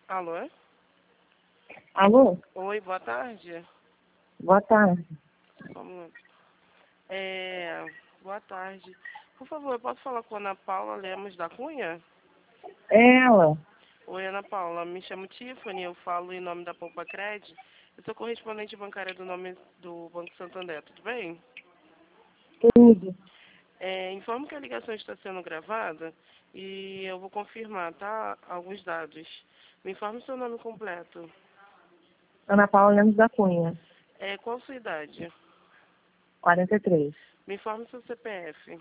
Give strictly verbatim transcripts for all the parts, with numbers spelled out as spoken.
Alô? Alô? Oi, boa tarde. Boa tarde. Só um minuto. É, boa tarde. Por favor, eu posso falar com a Ana Paula Lemos da Cunha? É ela. Oi, Ana Paula. Me chamo Tiffany, eu falo em nome da Poupa Cred. Eu sou correspondente bancária do nome do Banco Santander, tudo bem? Tudo. É, informo que a ligação está sendo gravada e eu vou confirmar, tá? Alguns dados. Me informe seu nome completo. Ana Paula Lemos da Cunha. É, qual a sua idade? quarenta e três. Me informe seu C P F.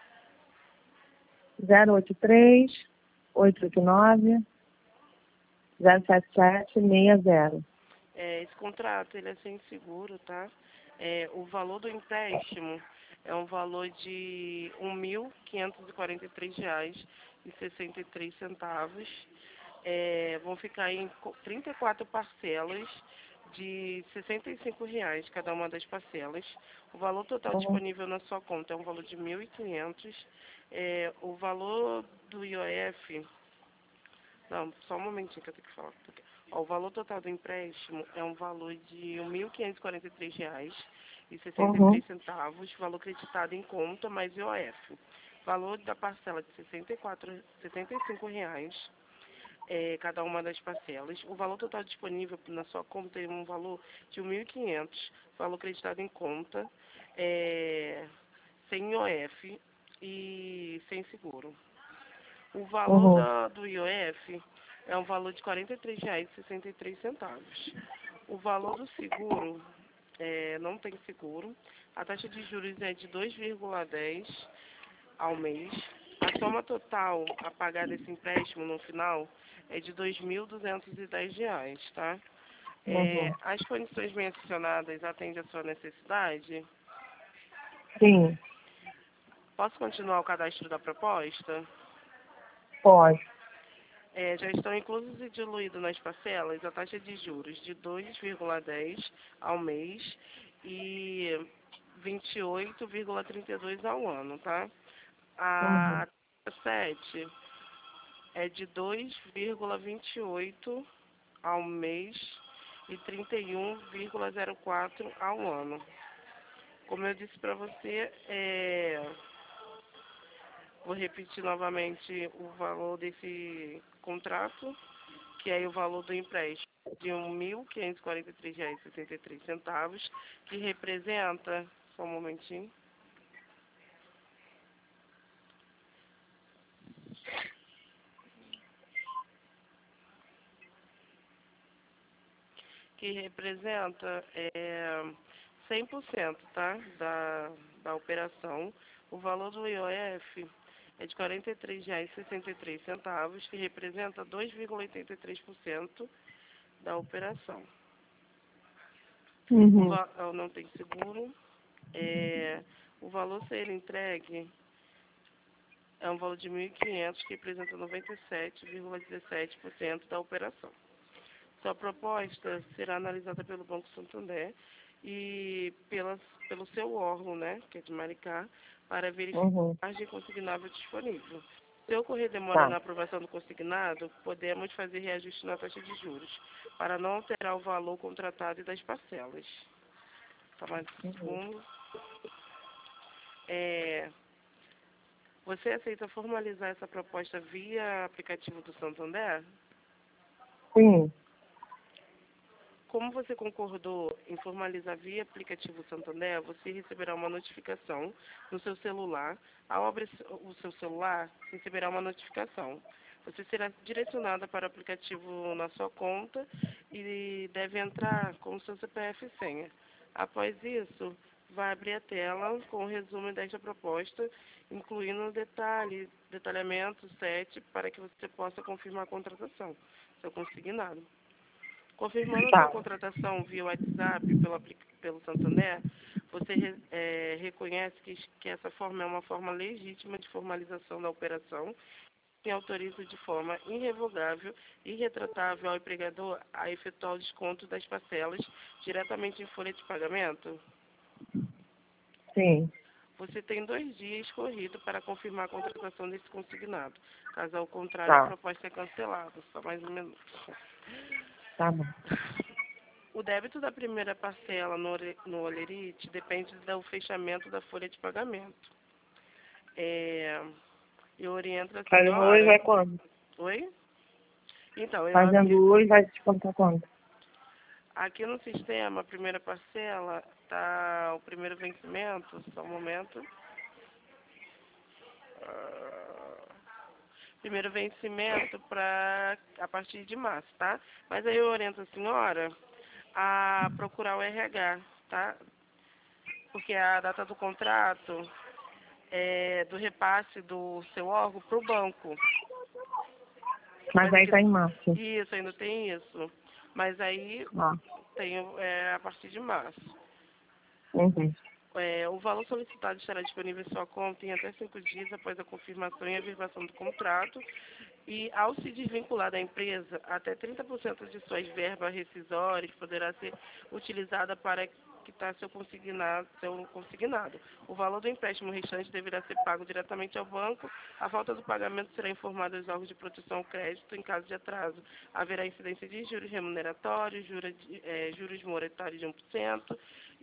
zero oito três, oito oito nove, zero sete sete seis zero. É, esse contrato ele é sem seguro, tá? É, o valor do empréstimo é um valor de um mil quinhentos e quarenta e três reais e sessenta e três centavos. É, vão ficar em co- trinta e quatro parcelas de sessenta e cinco reais cada uma das parcelas. O valor total Uhum. disponível na sua conta é um valor de mil e quinhentos. É, o valor do I O F. Não, só um momentinho que eu tenho que falar. Porque, ó, o valor total do empréstimo é um valor de mil quinhentos e quarenta e três reais e sessenta e Uhum. três centavos, valor creditado em conta mais I O F. Valor da parcela de sessenta e quatro, sessenta e cinco reais, é, cada uma das parcelas. O valor total disponível na sua conta é um valor de mil e quinhentos, valor creditado em conta, é, sem I O F e sem seguro. O valor Uhum. da, do I O F é um valor de quarenta e três reais e sessenta e três centavos. O valor do seguro, é, não tem seguro. A taxa de juros é de dois vírgula dez ao mês. A soma total a pagar desse empréstimo no final é de dois mil duzentos e dez reais, tá? É, Uhum. as condições mencionadas atendem à sua necessidade? Sim, Posso continuar o cadastro da proposta? pode. É, já estão inclusos e diluídos nas parcelas a taxa de juros de dois vírgula dez ao mês e vinte e oito vírgula trinta e dois ao ano, tá? Uhum. A taxa sete é de dois vírgula vinte e oito ao mês e trinta e um vírgula zero quatro ao ano. Como eu disse para você, é, vou repetir novamente o valor desse contrato, que é o valor do empréstimo de um mil quinhentos e quarenta e três reais e sessenta e três centavos, que representa, só um momentinho, que representa é, cem por cento, tá, da, da operação. O valor do I O F é de quarenta e três reais e sessenta e três centavos, que representa dois vírgula oitenta e três por cento da operação. O Uhum. va não tem seguro. É, o valor a ser entregue é um valor de mil e quinhentos, que representa noventa e sete vírgula dezessete por cento da operação. Sua proposta será analisada pelo Banco Santander e pela, pelo seu órgão, né, que é de Maricá, para verificar Uhum. a margem consignável disponível. Se ocorrer demora Tá. na aprovação do consignado, podemos fazer reajuste na taxa de juros, para não alterar o valor contratado e das parcelas. Tá mais um Uhum. segundo. É, você aceita formalizar essa proposta via aplicativo do Santander? Sim. Como você concordou em formalizar via aplicativo Santander, você receberá uma notificação no seu celular. Ao abrir o seu celular, receberá uma notificação. Você será direcionada para o aplicativo na sua conta e deve entrar com o seu C P F e senha. Após isso, vai abrir a tela com o resumo desta proposta, incluindo detalhe, detalhamento sete, para que você possa confirmar a contratação, seu consignado. Confirmando a sua Tá. contratação via WhatsApp pelo, aplica- pelo Santander, você re- eh, reconhece que, que essa forma é uma forma legítima de formalização da operação e autoriza de forma irrevogável e retratável ao empregador a efetuar o desconto das parcelas diretamente em folha de pagamento? Sim. Você tem dois dias corrido para confirmar a contratação desse consignado. Caso ao contrário, Tá. a proposta é cancelada. Só mais um minuto. Tá bom. O débito da primeira parcela no, Ole- no Olerite depende do fechamento da folha de pagamento. É, eu oriento a Fazendo hoje senhora... vai quando? Oi? Então, eu Fazendo aqui, hoje vai descontar quando? aqui no sistema, a primeira parcela, tá o primeiro vencimento, só um momento. Ah, primeiro vencimento para a partir de março, tá? Mas aí eu oriento a senhora a procurar o R H, tá? Porque a data do contrato é do repasse do seu órgão para o banco. Mas aí aqui, tá em março. isso, ainda tem isso. Mas aí Ó. tem é, a partir de março. Uhum. É, o valor solicitado estará disponível em sua conta em até cinco dias após a confirmação e averbação do contrato. E, ao se desvincular da empresa, até trinta por cento de suas verbas rescisórias poderá ser utilizada para quitar seu consignado, seu consignado. O valor do empréstimo restante deverá ser pago diretamente ao banco. A falta do pagamento será informada aos órgãos de proteção ao crédito. Em caso de atraso, haverá incidência de juros remuneratórios, juros, é, juros moratórios de um por cento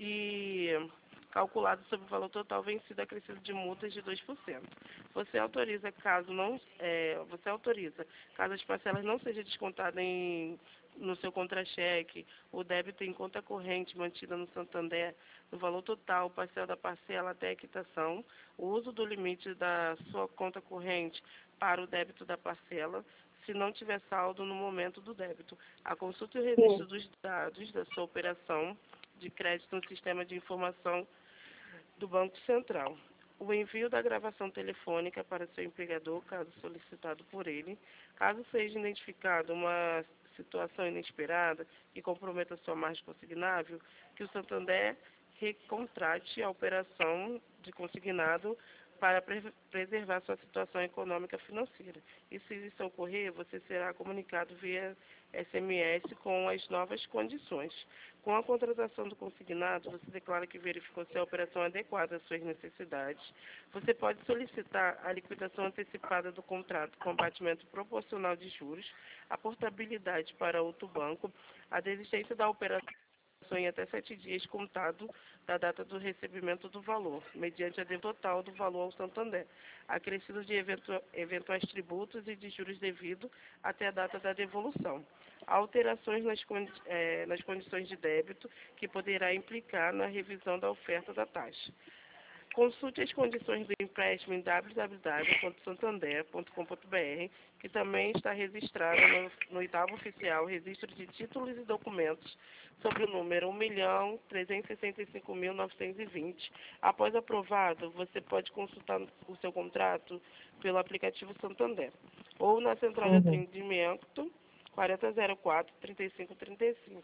e calculado sobre o valor total vencido acrescido de multas de dois por cento. Você autoriza caso não é, você autoriza caso as parcelas não sejam descontadas em no seu contra-cheque, o débito em conta corrente mantida no Santander, no valor total, parcela da parcela até a quitação, o uso do limite da sua conta corrente para o débito da parcela, se não tiver saldo no momento do débito. A consulta e o registro Sim. dos dados da sua operação de crédito no sistema de informação do Banco Central. O envio da gravação telefônica para seu empregador, caso solicitado por ele. Caso seja identificada uma situação inesperada que comprometa sua margem consignável, que o Santander recontrate a operação de consignado para pre preservar sua situação econômica financeira. E se isso ocorrer, você será comunicado via S M S com as novas condições. Com a contratação do consignado, você declara que verificou se a operação é adequada às suas necessidades. Você pode solicitar a liquidação antecipada do contrato com abatimento proporcional de juros, a portabilidade para outro banco, a desistência da operação em até sete dias contado da data do recebimento do valor, mediante a devolução total do valor ao Santander, acrescido de eventu eventuais tributos e de juros devido até a data da devolução. Alterações nas, condi eh, nas condições de débito que poderá implicar na revisão da oferta da taxa. Consulte as condições do empréstimo em w w w ponto santander ponto com ponto b r, que também está registrada no, no oitavo oficial Registro de Títulos e Documentos, sob o número um milhão trezentos e sessenta e cinco mil novecentos e vinte. Após aprovado, você pode consultar o seu contrato pelo aplicativo Santander ou na central de Uhum. atendimento quarenta zero quatro, trinta e cinco trinta e cinco.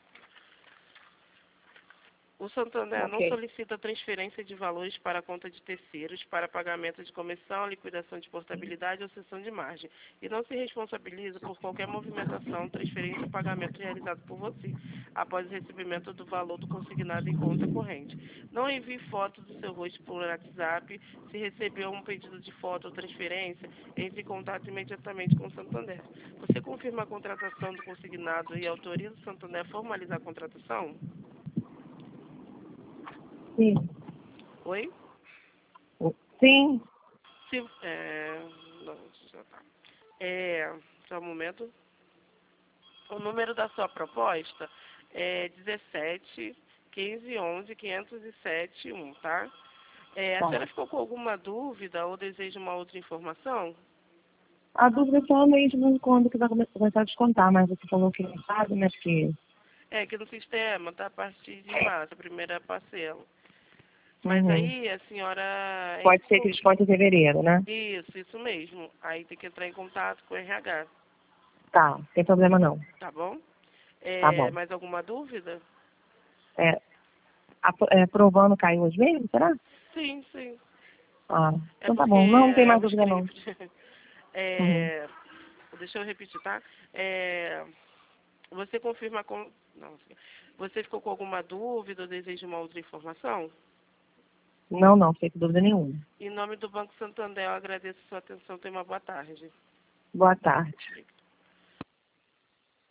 O Santander não Ok. solicita transferência de valores para a conta de terceiros para pagamento de comissão, liquidação de portabilidade ou cessão de margem e não se responsabiliza por qualquer movimentação, transferência ou pagamento realizado por você após o recebimento do valor do consignado em conta corrente. Não envie foto do seu rosto por WhatsApp. Se recebeu um pedido de foto ou transferência, entre em contato imediatamente com o Santander. Você confirma a contratação do consignado e autoriza o Santander a formalizar a contratação? Sim. Oi? Sim. Se, é, não, já tá. É, só um momento. O número da sua proposta é dezessete, quinze, onze, quinhentos e sete, um, tá? É, a Tá. senhora ficou com alguma dúvida ou deseja uma outra informação? A dúvida é só mesmo quando que vai come- começar a descontar, mas você falou que não sabe, né? Porque... É que no sistema tá a partir de março, a primeira parcela. Mas Uhum. aí a senhora... Pode ser que desconte em fevereiro, né? Isso, isso mesmo. Aí tem que entrar em contato com o R H, Tá, sem problema não. tá bom? Tá É, bom. mais alguma dúvida? É, apro- é, aprovando caiu hoje mesmo, será? Sim, sim. Ah, É então tá porque bom. Não, não tem é mais o dúvida não. script. Uhum. É, deixa eu repetir, tá? É, você confirma com... Não, você ficou com alguma dúvida ou deseja uma outra informação? Não, não, fiquei com dúvida nenhuma. Em nome do Banco Santander, eu agradeço a sua atenção. Tenha uma boa tarde. Boa tarde.